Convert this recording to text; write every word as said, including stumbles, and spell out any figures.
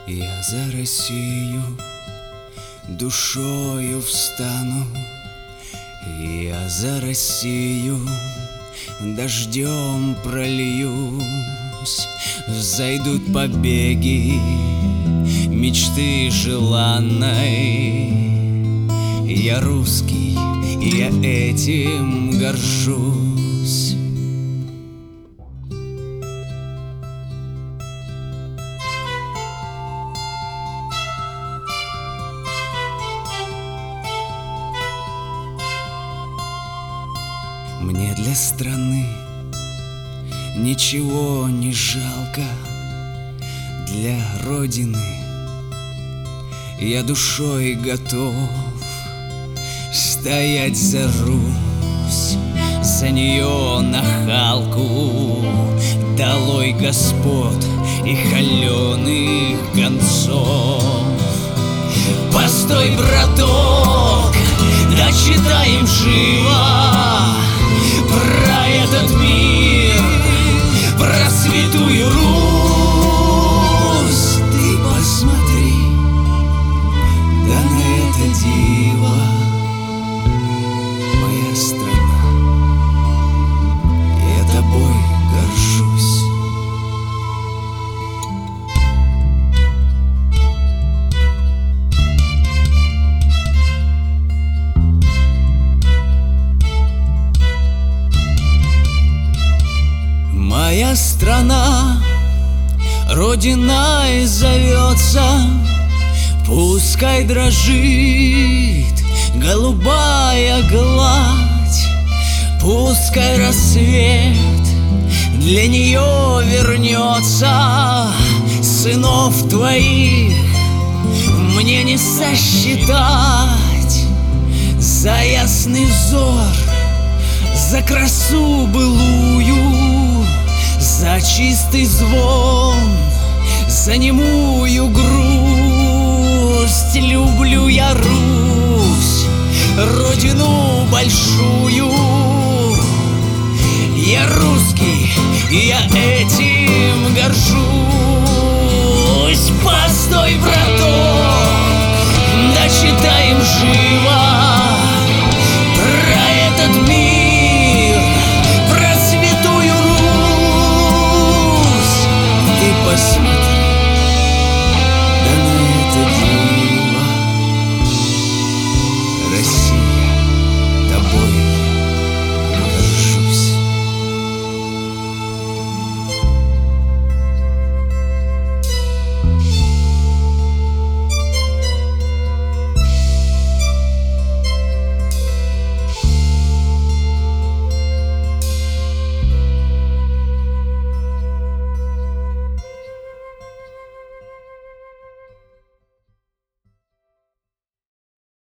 Я за Россию душою встану, я за Россию дождем прольюсь. Взойдут побеги мечты желанной. Я русский, и я этим горжусь. Мне для страны ничего не жалко, для Родины я душой готов стоять за Русь, за нее нахалку. Долой господ и холеных гонцов. Постой, браток, дочитаем живо про этот мир, про святую Русь. Ты посмотри, да на это диво, моя страна, я тобой горжусь. Моя страна Родиной зовется, пускай дрожит голубая гладь, пускай рассвет для нее вернется. Сынов твоих мне не сосчитать за ясный взор, за красу былую, за чистый звон, за немую грусть. Люблю я Русь, родину большую. Я русский, и я этим горжусь.